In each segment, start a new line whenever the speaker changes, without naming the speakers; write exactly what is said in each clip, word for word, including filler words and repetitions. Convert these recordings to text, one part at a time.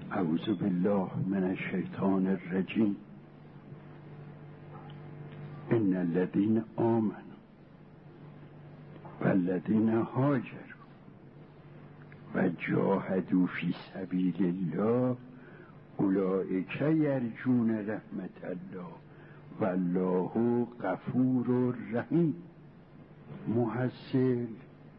اعوذ بالله من الشیطان الرجیم. ان الذين آمنوا والذين هاجروا وجاهدوا في سبيل الله اولئک یرجون رحمت الله والله غفور رحیم. محصل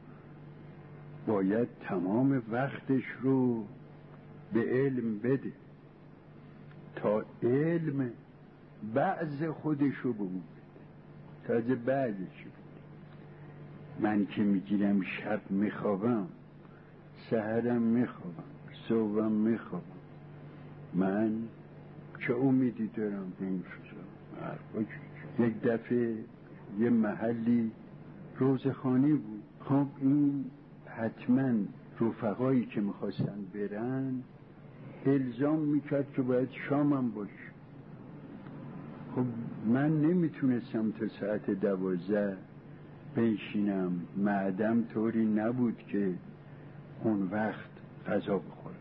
باید تمام وقتش رو به علم بده تا علم بعض خودش رو به اون بده، تازه بعضش بده. من که میگیرم شب میخوابم، سحرم میخوابم، صبحم میخوابم، من چه امیدی دارم به این چیزا؟ یک دفعه یه محلی روزخانی بود. خب این حتما رفقایی که میخواستن برن الزام میکرد که باید شامم باشه. خب من نمیتونستم تا ساعت دوازده بنشینم، معدم طوری نبود که اون وقت غذا بخورم.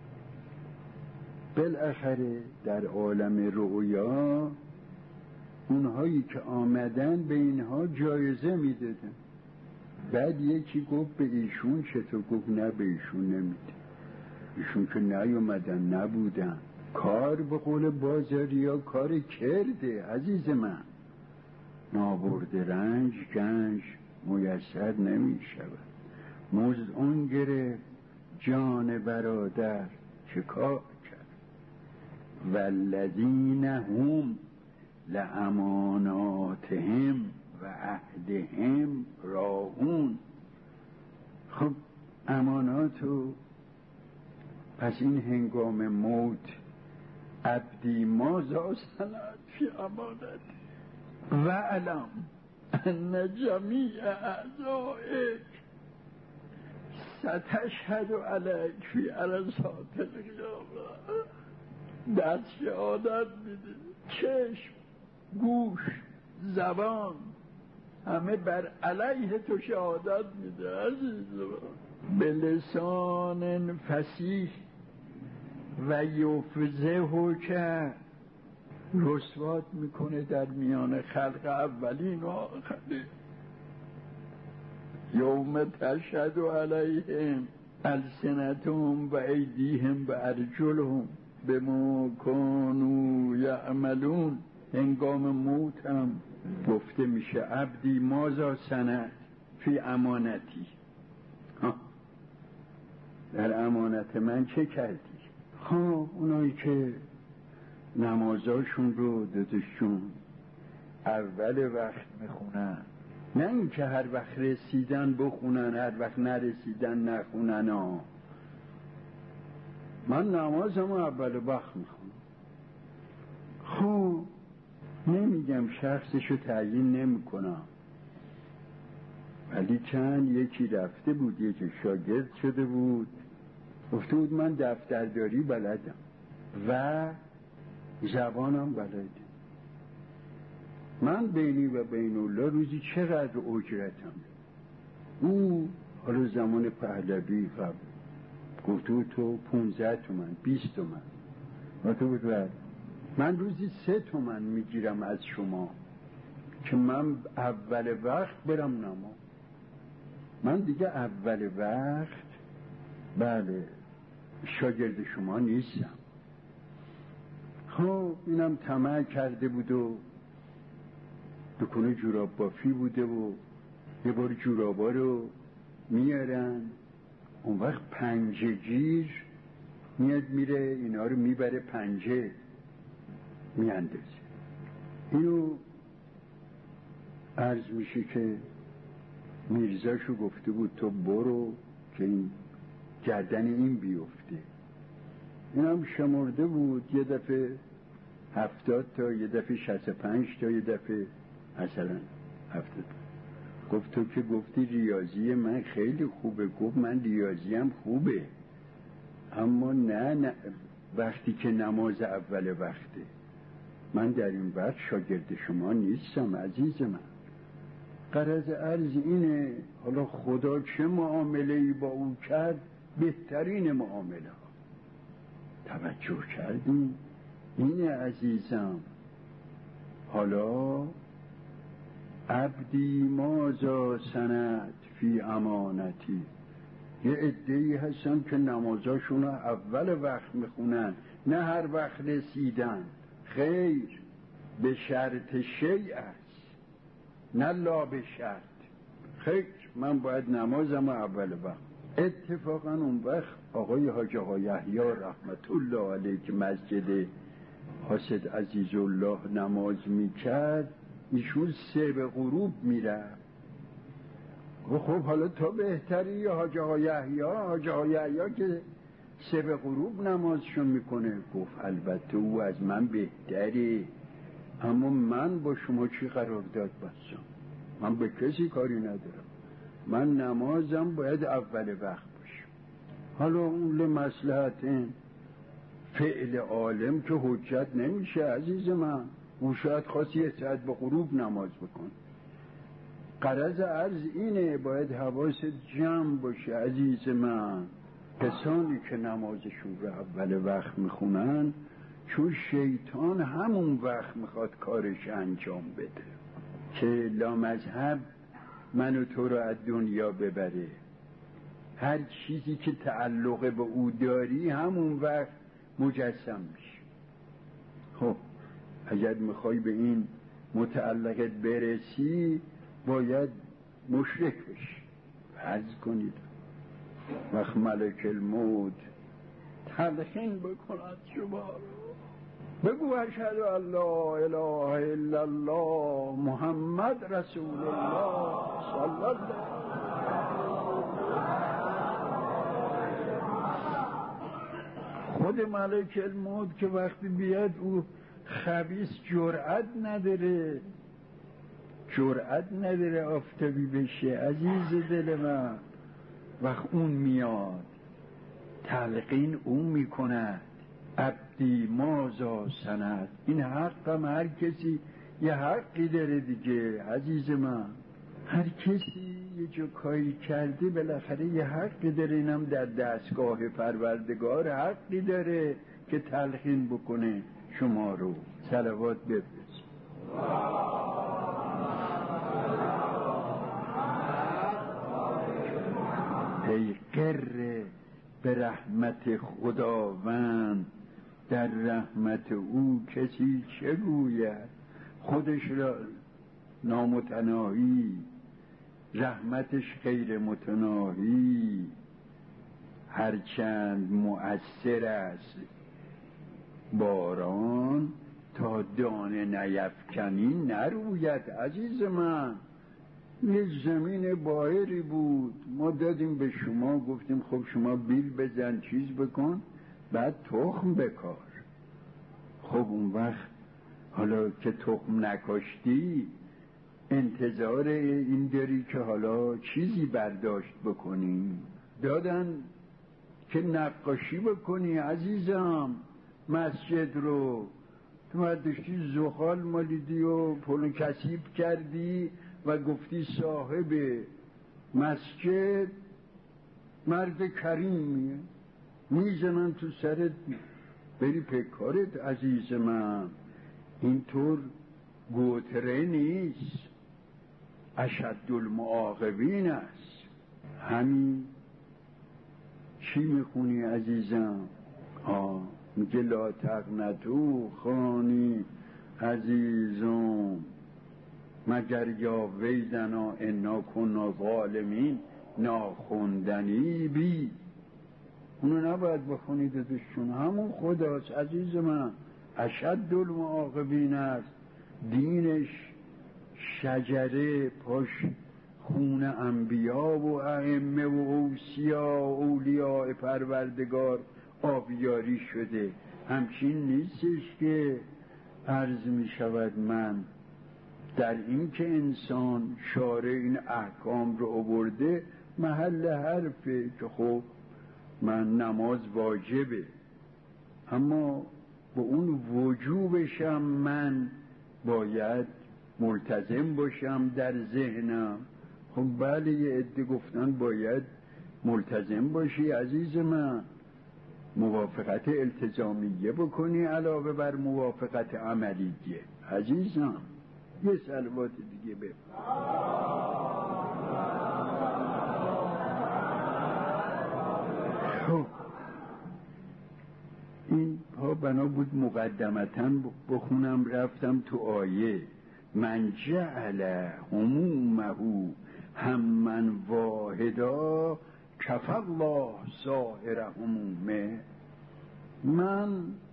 بالاخره در عالم رؤیا اونهایی که آمدن به اینها جایزه میدادن. بعد یکی گفت به ایشون چطور؟ گفت نه به ایشون نمیده، ایشون که نیومدن نبودن. کار به قول بازاری ها کار کرده عزیز من. نابرده رنج گنج میسر نمی شود. مزد اون گرفت جان برادر چه کار کرد. والذین هم لاماناتهم و عهدهم راعون. خب اماناتو پس این هنگام موت عبدی ماذا صنعت فی امانت و علم ان جمیع اعضائک ستشهد علیک فی عرصات القیامه. دست شهادت میده، چشم، گوش، زبان همه بر علیه تو شهادت میده عزیز. به لسان فصیح و یفزه که رسوات میکنه در میان خلق اولین و آخرین. یوم تشهد علیهم السنتهم و ایدیهم و ارجلهم بما کانوا یعملون. هنگام موت هم گفته میشه عبدی ماذا صنعت فی امانتی. ها در امانت من چه کردی؟ خب اونایی که نمازاشون رو دادشون اول وقت میخونن، نه این که هر وقت رسیدن بخونن هر وقت نرسیدن نخونن. ها من نمازم اول وقت میخونم. خب نمیگم شخصشو تعیین نمی کنم، ولی چند یکی رفته بود، یکی شاگرد شده بود، گفته بود من دفترداری بلدم و زبانم بلدم. من بینی و بین الله روزی چقدر اجرتم؟ او حالا زمان پهلوی قبل گفته بود تو پونزده تومن بیست تومن. گفته بود بعد من روزی سه تومن میگیرم از شما که من اول وقت برم نماز. من دیگه اول وقت بله شاگرد شما نیستم. خب اینم طمع کرده بود و دکونه جوراب بافی بوده و یه بار جورابا رو میارن، اون وقت پنجه گیر میاد میره اینا رو میبره پنجه میاندازه. اینو عرض میشه که میرزاشو گفته بود تو برو که این گردن این بیفته. این هم شمرده بود، یه دفعه هفتاد تا، یه دفعه شصت پنج تا، یه دفعه مثلا هفتاد. گفت تو که گفتی ریاضی من خیلی خوبه. گفت من ریاضیم خوبه اما نه, نه وقتی که نماز اول وقته. من در این وقت شاگرد شما نیستم عزیز من. غرض عرض اینه حالا خدا چه معامله ای با او کرد؟ بهترین معامله ها. توجه کردیم؟ این عزیزم حالا عبدی مازا سند فی امانتی، یه عده‌ای هستن که نمازاشون اول وقت میخونن، نه هر وقت رسیدن، خیر به شرط شیء است نه لا به شرط. خیر من باید نمازم اول وقت. اتفاقا اون وقت آقای حاج آقا یحیی رحمت الله علیه که مسجد حاسد عزیزالله نماز میکرد، ایشون سه به غروب میرفت. خب حالا تا بهتری حاج آقا یحیی حاج آقا یحیی که سه به غروب نمازشون میکنه. گفت البته او از من بهتری، اما من با شما چی قرارداد بستم؟ من به کسی کاری ندارم، من نمازم باید اول وقت باشه. حالا اون لمصلحت فعل عالم که حجت نمیشه عزیز من. اون شاید خواست یه ساعت به غروب نماز بکن. غرض عرض اینه باید حواست جمع باشه عزیز من. کسانی که نمازشون رو اول وقت میخونن، چون شیطان همون وقت میخواد کارش انجام بده که لامذهب من و تو رو از دنیا ببره. هر چیزی که تعلق به او داری همون وقت مجسم میشه. خب اگر میخوای به این متعلقت برسی باید مشرک بشی. فرض کنید وقت ملک الموت تلقین بکند شما رو، بگو اشهد ان لا اله الا الله محمد رسول الله صلی الله. خود ملک الموت که وقتی بیاد او خبیث جرأت نداره، جرأت نداره آفتابی بشه عزیز دل من. وقت اون میاد تلقین اون میکند عبدی مازا سند. این حقم هر کسی یه حقی داره دیگه عزیز من. هر کسی یه جا کاری کرده بالاخره یه حقی داره. اینم در دستگاه پروردگار حقی داره که تلقین بکنه شما رو. صلوات بفرست. ای قره به رحمت خداوند، در رحمت او کسی چه گوید؟ خودش را نامتناهی، رحمتش غیر متناهی. هرچند مؤثر است باران، تا دانه نیفکنی نروید عزیز من. یه زمین باهری بود، ما دادیم به شما، گفتیم خب شما بیل بزن چیز بکن بعد تخم بکار. خب اون وقت حالا که تخم نکاشتی انتظار این داری که حالا چیزی برداشت بکنی. دادن که نقاشی بکنی عزیزم مسجد رو. تو برداشتی زغال مالیدی و پلو کثیف کردی و گفتی صاحب مسجد مرد کریمیه، میزنن تو سرت بری پکارت عزیز من. اینطور گوتره نیست، اشد المعاقبین است. همین چی میخونی عزیزم؟ آه میگه لا تقنطوا خانی عزیزم مگر یا ویلنا انا کنا ظالمین ناخوندنی بی. اونو نباید بخونید دوشون، همون خداست عزیز من. اشد المعاقبین است. دینش شجره پاش خون انبیا و ائمه و اوصیا اولیاء پروردگار آبیاری شده. همچین نیستش که عرض می شود من در این که انسان شارع این احکام رو آورده محل حرفه که خب من نماز واجبه، اما با اون وجوبشم من باید ملتزم باشم در ذهنم. خب بله یه عده گفتن باید ملتزم باشی عزیز من. موافقت التزامیه بکنی علاوه بر موافقت عملیه. عزیزم یه صلوات دیگه بفرست. خب این ها بنا بود مقدمتاً بخونم، رفتم تو آیه من جعل همومه هممن واحدا کف الله سائر همومه. من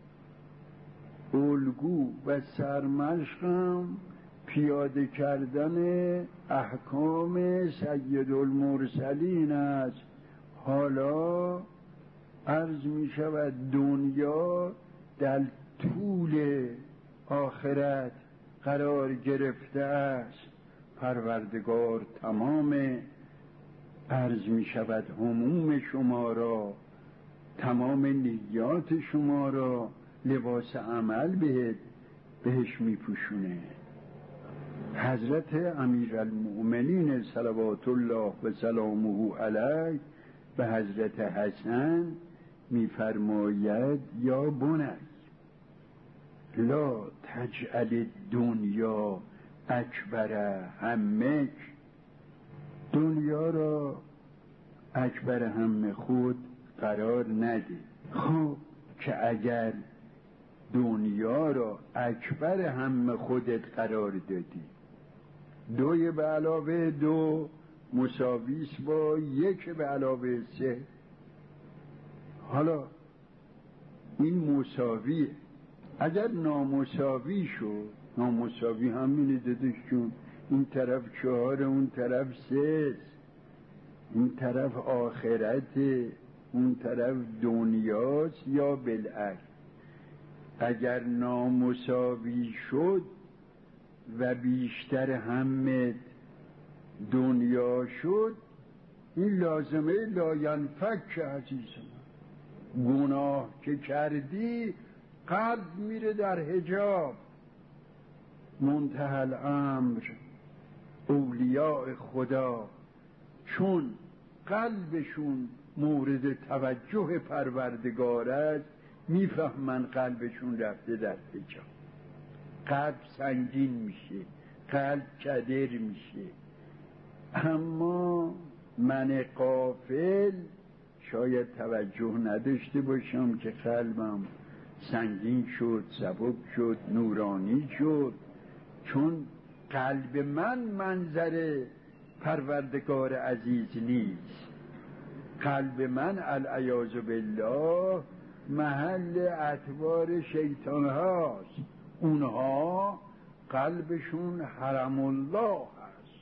الگو و سرمشقم پیاده کردن احکام سید المرسلین است. حالا عرض می شود دنیا در طول آخرت قرار گرفته است، پروردگار تمام عرض می شود هموم شما را، تمام نیات شما را لباس عمل بهت بهش می پوشونه. حضرت امیرالمؤمنین صلوات الله و سلامه علیه به حضرت حسن می فرماید یا بنی لا تجعل دنیا اکبر همک، دنیا را اکبر هم خود قرار نده. خب که اگر دنیا را اکبر هم خودت قرار دادی، دوی به علاوه دو مساویس با یک به علاوه سه، حالا این مساویه. اگر نامساوی شد، نامساوی همینه دادش چون این طرف چهار اون طرف سه، این طرف آخرت اون طرف دنیاست یا بالعکس. اگر نامساوی شد و بیشتر همت دنیا شد، این لازمه لاینفک عزیزم. گناه که کردی قلب میره در حجاب. منتهی الامر اولیاء خدا چون قلبشون مورد توجه پروردگار است، میفهمن قلبشون رفته در حجاب، قلب سنگین میشه، قلب کدر میشه. اما من غافل شاید توجه نداشته باشم که قلبم سنگین شد، سبک شد، نورانی شد، چون قلب من منظر پروردگار عزیز نیست. قلب من العیاذ بالله محل اطوار شیطان هاست. اونها قلبشون حرم الله هست،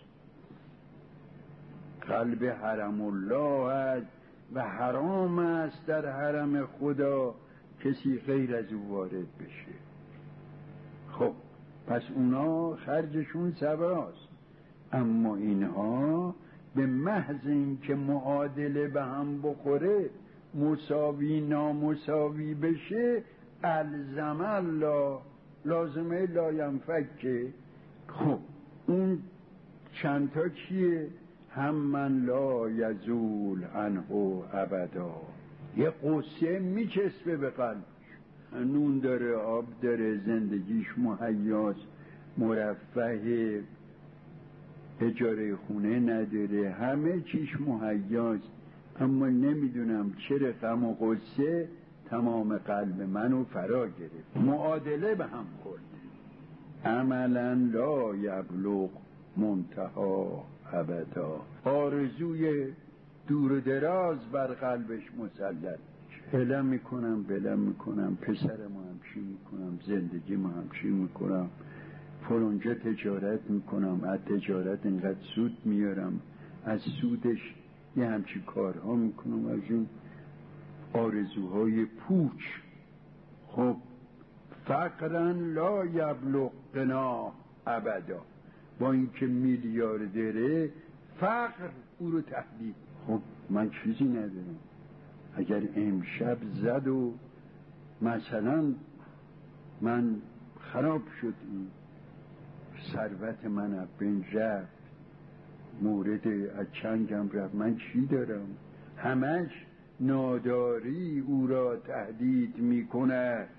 قلب حرم الله هست و حرام است در حرم خدا کسی غیر از او وارد بشه. خب پس اونا خرجشون سواست، اما اینها به محض این که معادله به هم بخوره، مساوی نامساوی بشه، الزم الله لازمه لاینفکه. خب اون چندتا چیه؟ هم من لا یزول عنه ابدا. یه قصه میچسبه به قلبش، نون داره، آب داره، زندگیش مهیاست، مرفه، اجاره خونه نداره، همه چیش مهیاست، اما نمیدونم چرا غم و غصه تمام قلب منو فرا گرفت، معادله به هم خورد. عملا لا یبلغ منتها ابدا. آرزوی دور و دراز بر قلبش مسلط. هلم میکنم بلم میکنم، پسرمو همچی میکنم، زندگیمو همچی میکنم، فلانجا تجارت میکنم، از تجارت اینقدر سود میارم، از سودش یه همچی کارها میکنم، از این آرزوهای پوچ. خب فقرا لا یبلغ غنا ابدا. با اینکه میلیاردره فقر او رو تهدید. خب من چیزی ندارم، اگر امشب زد و مثلا من خراب شد، این ثروت من از بین رفت، مورد از چنگم رفت، من چی دارم؟ همش ناداری او را تهدید می کند.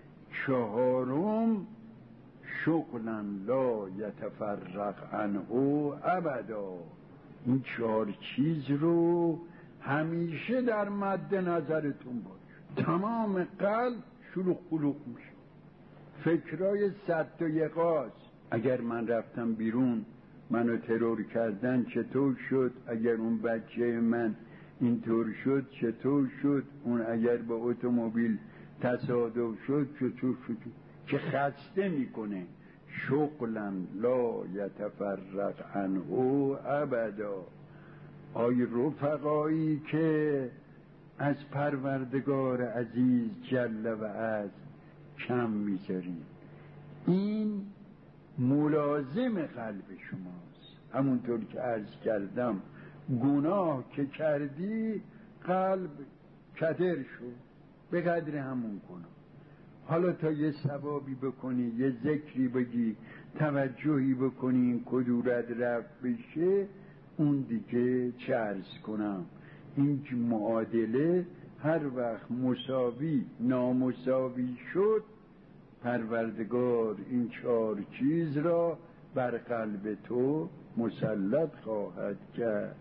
چهارم شغلا لا یتفرق عنه ابدا. این چهار چیز رو همیشه در مد نظرتون باش. تمام قلب شلوغ قلوغ میشه، فکرای صد و یقاز. اگر من رفتم بیرون منو ترور کردن چطور شد؟ اگر اون بچه من اینطور شد چطور شد؟ اون اگر با اتومبیل تصادف شد چطور شد؟ که خسته میکنه. شغلا لا یتفرق عنه ابدا. آی رفقایی که از پروردگار عزیز جل و عز کم میذارین، این ملازم قلب شماست. همونطور که عرض کردم گناه که کردی قلب کدر شد به قدر همون گناه. حالا تا یه ثوابی بکنی، یه ذکری بگی، توجهی بکنی این کدورت رفت بشه، اون دیگه چه عرض کنم. این معادله هر وقت مساوی نامساوی شد، پروردگار این چهار چیز را بر قلب تو مسلط خواهد کرد.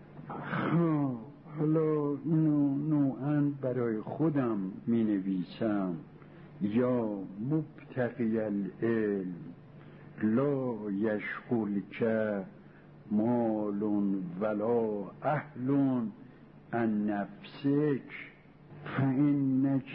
حالا اینو نوعاً برای خودم می نویسم. یا مبتغی العلم لا یشغل که مال ولا اهل عن نفسک فانک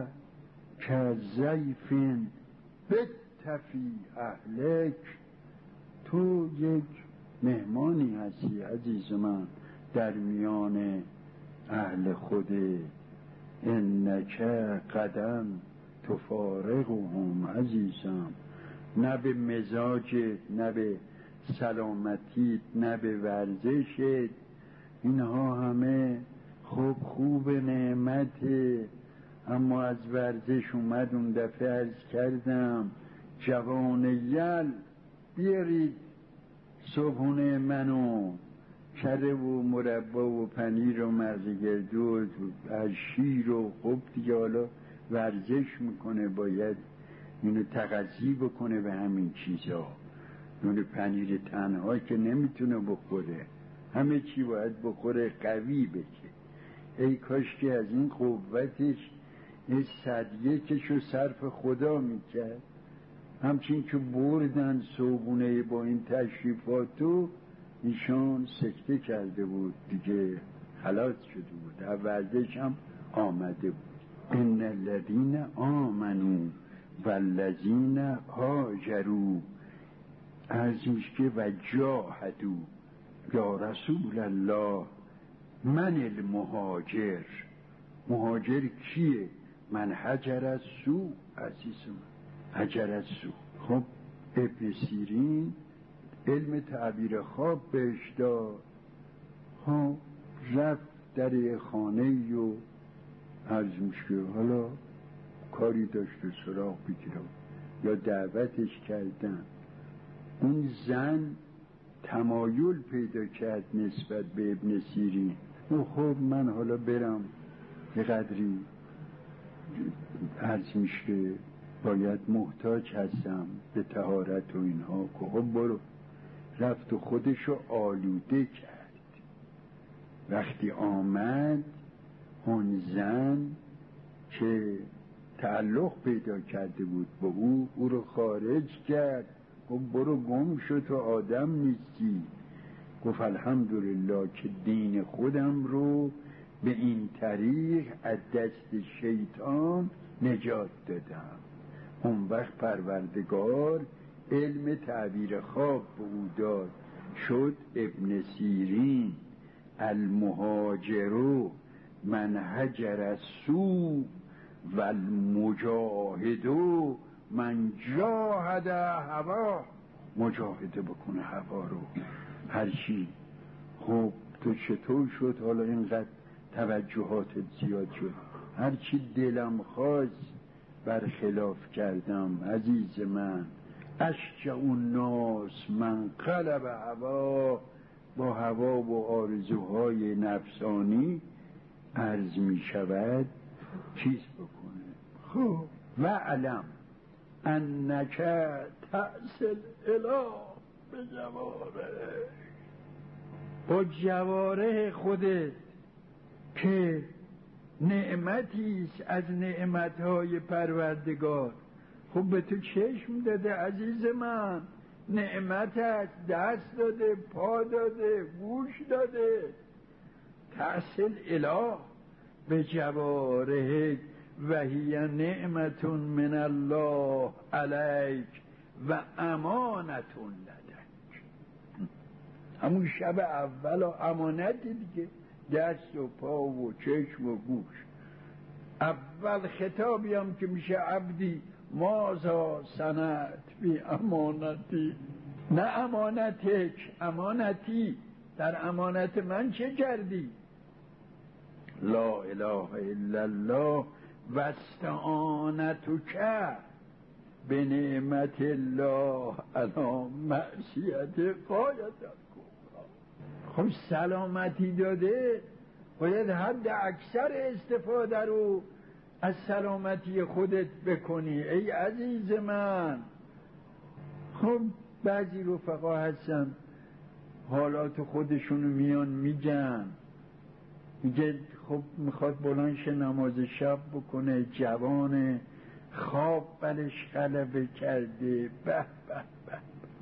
کضیف بتفی اهلک. تو یک مهمانی هستی عزیز من در میان اهل خوده. انک قدم تفارقهم عزیزم. نه به مزاجت، نه به سلامتیت، نه به ورزشت. اینها همه خوب خوب نعمته. اما از ورزش اومد اون دفعه عرض کردم جوان یل بیارید صبحونه منو، کره و مربا و پنیر و مغز گردو و شیر و خب دیگه. حالا ورزش میکنه باید اینو تغذیه بکنه به همین چیزا. نون پنیر تنها که نمیتونه بخوره، همه چی باید بخوره قوی بشه. ای کاش که از این قوتش این صدیه کشو صرف خدا میکرد. همچین که بردن صوبونه با این تشریفاتو ایشان سکته کرده بود دیگه، خلاص شده بود، ورزش هم آمده بود. ان الذین آمنوا والذین هاجروا، عرض میشه که و جاهدوا یا رسول الله من المهاجر. مهاجر کیه؟ من هجر از سو عزیز من، هجر از سو. خب ابن سیرین علم تعبیر خواب بهش داد. خب رفت در خانه و عرض میشه حالا کاری داشت و سراغ بگیرم یا دعوتش کردن. اون زن تمایل پیدا کرد نسبت به ابن سیرین. و خب من حالا برم یه قدری عرض میشه باید محتاج هستم به طهارت و اینها. که خب برو. رفت و خودشو آلوده کرد. وقتی آمد اون زن که تعلق پیدا کرده بود با او، او رو خارج کرد. گفت برو گم شد تو آدم نیستی. گفت الحمدلله که دین خودم رو به این طریق از دست شیطان نجات دادم. اون وقت پروردگار علم تعبیر خواب به او داد، شد ابن سیرین المهاجرو من هجر السوء و المجاهدو من جاهد هوا. مجاهده بکنه هوا رو هر چی. خب تو چطور شد حالا اینقدر توجهاتت زیاد شد؟ هر چی دلم خواست برخلاف کردم عزیز من. اشجع الناس من قلب هوا. با هوا و آرزوهای نفسانی عرض می شود چیز بکنه. خب و علم انک تأصل اله به جواره، با جواره خودت که نعمتیست از نعمتهای پروردگار. خب به تو چشم داده عزیز من، نعمت است، دست داده، پا داده، گوش داده. تأصل اله به جواره و هی نعمت من الله علیک و امانتون لدک. همون شب اول امانتی دیگه، دست و پا و چشم و گوش. اول خطابی هم که میشه عبدی مازا سنت بی امانتی، نه امانتک، امانتی، در امانت من چه کردی؟ لا اله الا الله و استعانتک به نعمت الله علی معصیت قایت الکبری. خب سلامتی داده، باید حد اکثر استفاده رو از سلامتی خودت بکنی ای عزیز من. خب بعضی رفقا هستن حالات خودشونو میان میگن، میگه خب میخواد بلنش نماز شب بکنه، جوان، خواب بلش غلبه کرده، به به به،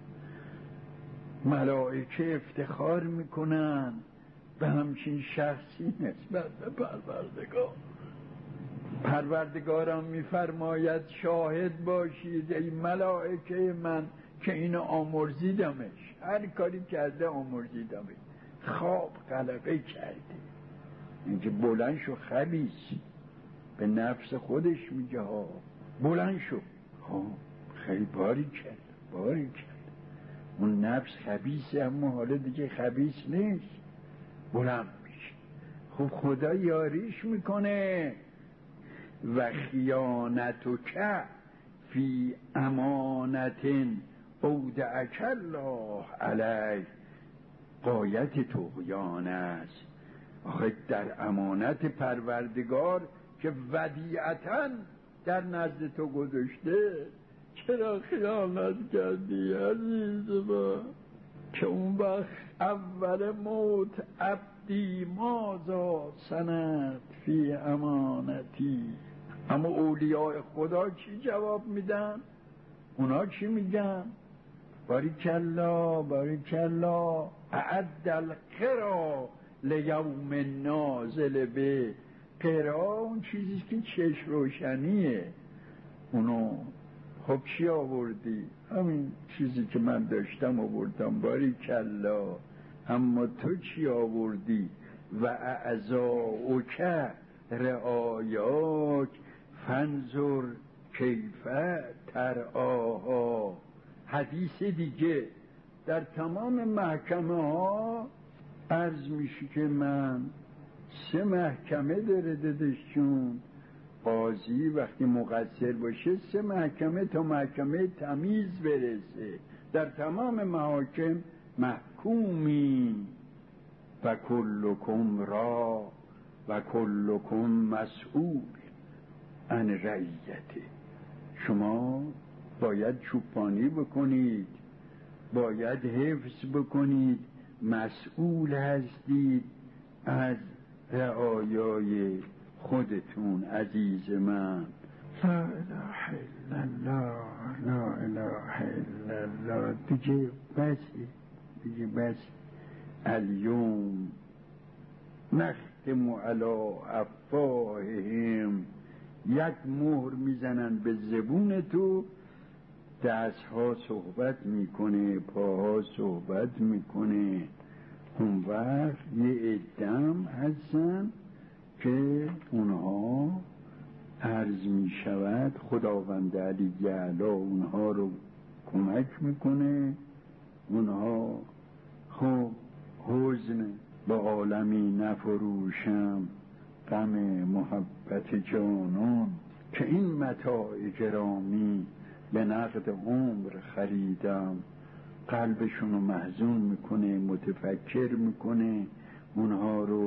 ملائکه افتخار میکنن به همچین شخصی نسبت به پروردگار. پروردگارم میفرماید شاهد باشید ای ملائکه من که اینو آمرزیدمش، هر کاری کرده آمرزیدمش. خواب غلبه کرده، اینکه بلند شو خبیث، به نفس خودش میگه ها بلند شو. ها خیلی باری کرد، باری کرد، اون نفس خبیثه اما حالا دیگه خبیث نیست، بلند میشه. خب خدا یاریش میکنه. و خیانتک فی امانت اودعک الله علیه غایت طغیان است. آخه در امانت پروردگار که ودیعتاً در نزد تو گذاشته، چرا خیانت کردی عزیز من؟ که اون وقت اول موت عبدی مازا سنت فی امانتی. اما اولیاء خدا چی جواب میدن؟ اونا چی میگن؟ باریکالله باریکالله اعد القرا لیوم نازل به. قرا اون چیزی که چشم روشنیه. اونو خب چی آوردی؟ همین چیزی که من داشتم آوردم، باریکالله. اما تو چی آوردی؟ و اعضاؤک رعایاک فانظر کیف ترعاها. حدیث دیگه در تمام محکمه ها عرض میشه که من سه محکمه داره دادشون. قاضی وقتی مقصر باشه سه محکمه تا محکمه تمیز برسه. در تمام محاکم محکومی و کلکم را و کلکم مسئول عن رعیته. شما باید چوپانی بکنید، باید حفظ بکنید، مسئول هستید از رعایای خودتون عزیز من. لا اله الا الله، لا اله الا الله. دیگه بسی، دیگه بس. الیوم نختم علی افواههم. یک مهر میزنن به زبون تو، دست ها صحبت میکنه، پاها صحبت میکنه. اون وقت یه عدم هستن که اونها عرض میشود خداوند علی جعلا اونها رو کمک میکنه. اونها خب حزن به عالمی نفروشم، غم محبت جانان، که این متاع گرامی به نقد عمر خریدم. قلبشون رو محزون میکنه، متفکر میکنه، اونها رو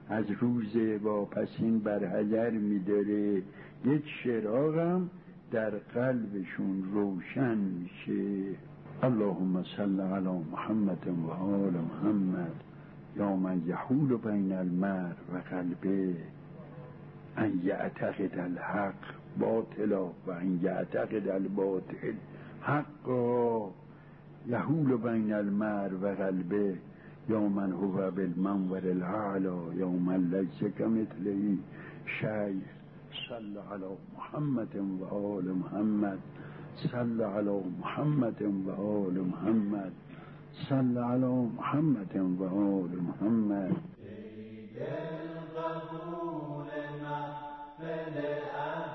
از روز واپسین بر هدر می‌داره، یک چراغم در قلبشون روشن میشه. اللهم صل علی محمد و آل محمد یا من یحول بین المرء و قلبه ان یعتقد الحق باطلا و ان یعتقد الباطل حقا. یحول بین المرء و قلبه یا من هو بالمنور الاعلی یا من لیس کمثله شیء. صل علی محمد و آل محمد، صل علی محمد و آل محمد، صل علی محمد و آل محمد.
ای دل قبول محفل